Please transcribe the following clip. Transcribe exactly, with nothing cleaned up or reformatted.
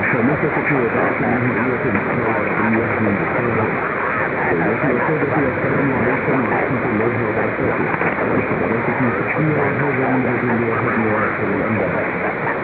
فمسكت وضعت الهدية العربية من القاهرة. التي أفادت السلام عليكم ورحمة الله وبركاته. الحضرات في تحية هذا الموجود وهدي وآخر الأنباء.